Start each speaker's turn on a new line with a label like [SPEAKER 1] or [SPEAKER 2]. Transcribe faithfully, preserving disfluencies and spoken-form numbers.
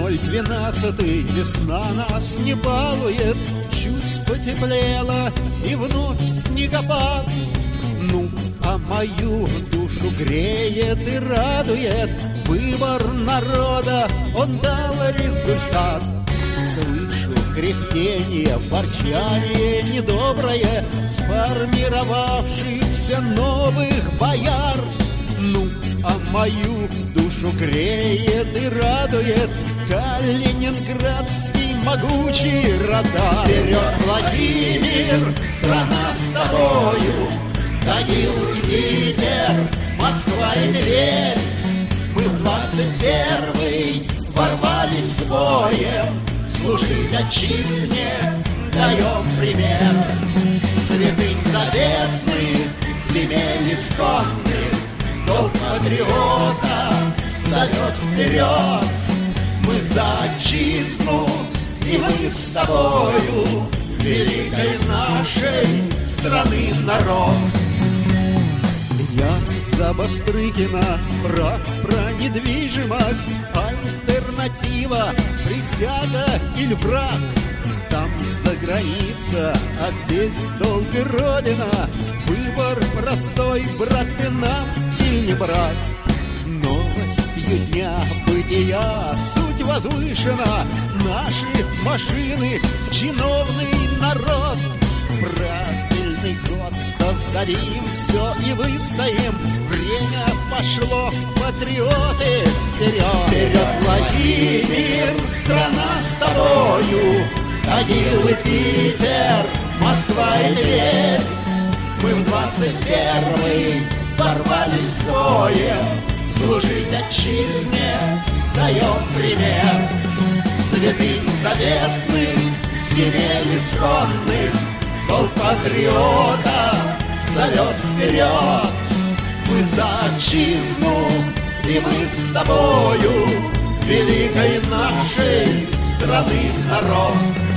[SPEAKER 1] ноль двенадцатый, весна нас не балует, чуть потеплело и вновь снегопад. Ну, а мою душу греет и радует выбор народа, он дал результат. Слышу кряхтение, ворчание недоброе сформировавшихся новых бояр. Ну, а мою душу греет и радует калининградский могучий радар. Вперед, Владимир, страна с тобою, Тагил и Питер, Москва и Тверь. Мы в двадцать первый ворвались с боем, служить отчизне даем пример. Святынь заветных, земель исконных, долг патриота зовет вперед. Мы за отчизну, и мы с тобою, великой нашей страны народ. Я за Бастрыкина, прав про недвижимость, альтернатива, присяга или враг. Там за граница, а здесь долг и родина. Выбор простой, брат ты нам или не брат. Новостью дня бытия суть возвышена. Наши машины, чиновный народ. Правильный ход создадим, все и выстоим. Время пошло, патриоты, вперед! Вперед, Владимир, страна с тобою, Тагил и Питер, Москва и Тверь. Мы в двадцать первый ворвались с боем, служить отчизне даем пример. Святынь заветных, земель исконных, долг патриота зовет вперед. Мы за отчизну, и мы с тобою, великой нашей страны народ.